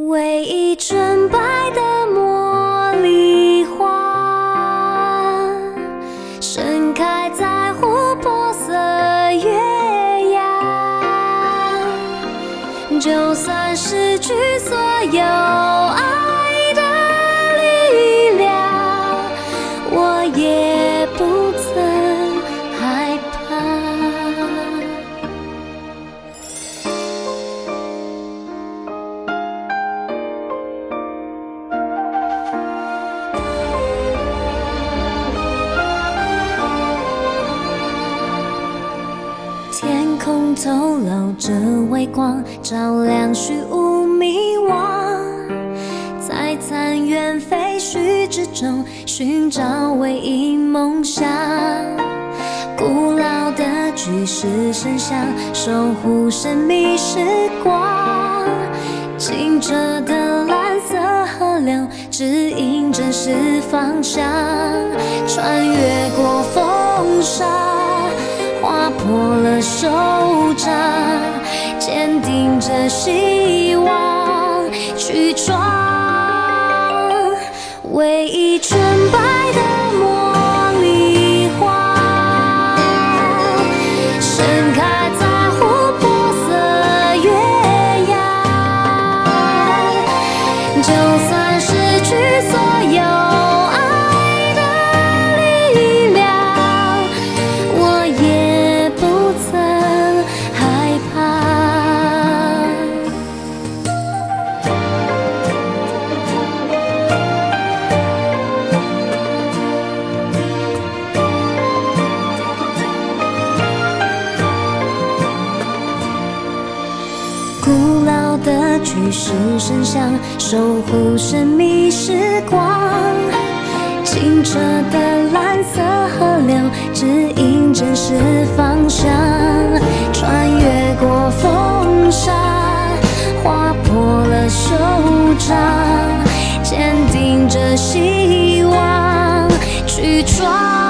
唯一纯白的茉莉花，盛开在琥珀色月牙。就算失去所有爱的力量，我也不曾害怕。天空透露着微光，照亮虚无迷惘，在残垣废墟之中寻找唯一梦想。古老的巨石神像守护神秘时光，清澈的蓝色河流指引真实方向，穿越过风沙，划破了手掌，坚定着希望去闯。唯一纯白的茉莉花，盛开在琥珀色月牙。就算失去所有爱的力量，我也不曾害怕。古老的巨石神像守护神秘时光，清澈的蓝色河流指引真实方向，穿越过风沙，划破了手掌，坚定着希望去闯。